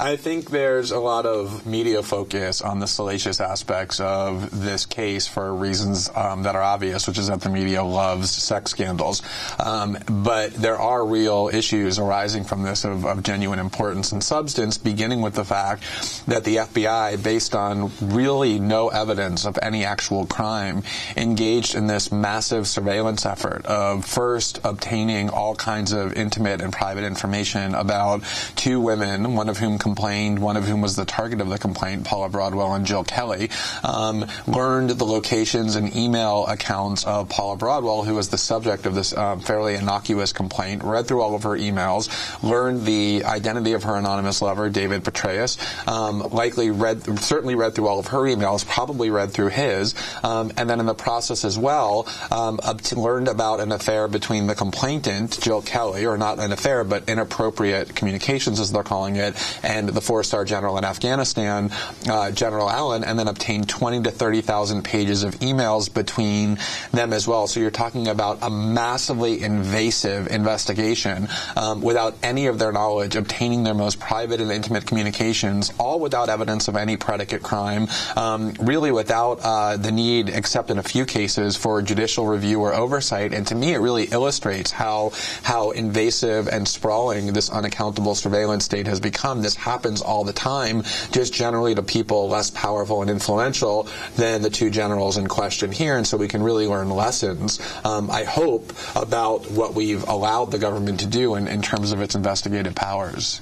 I think there's a lot of media focus on the salacious aspects of this case for reasons that are obvious, which is that the media loves sex scandals. But there are real issues arising from this of genuine importance and substance, beginning with the fact that the FBI, based on really no evidence of any actual crime, engaged in this massive surveillance effort of first obtaining all kinds of intimate and private information about two women, one of whom complained, one of whom was the target of the complaint, Paula Broadwell and Jill Kelly, learned the locations and email accounts of Paula Broadwell, who was the subject of this fairly innocuous complaint, read through all of her emails, learned the identity of her anonymous lover, David Petraeus, certainly read through all of her emails, probably read through his, and then in the process as well, learned about an affair between the complainant, Jill Kelly, or not an affair, but inappropriate communications, as they're calling it, and the four-star general in Afghanistan, General Allen, and then obtained 20 to 30,000 pages of emails between them as well. So you're talking about a massively invasive investigation without any of their knowledge, obtaining their most private and intimate communications, all without evidence of any predicate crime, really without the need, except in a few cases, for judicial review or oversight. And to me, it really illustrates how invasive and sprawling this unaccountable surveillance state has become. This happens all the time, just generally to people less powerful and influential than the two generals in question here, and so we can really learn lessons, I hope, about what we've allowed the government to do in terms of its investigative powers.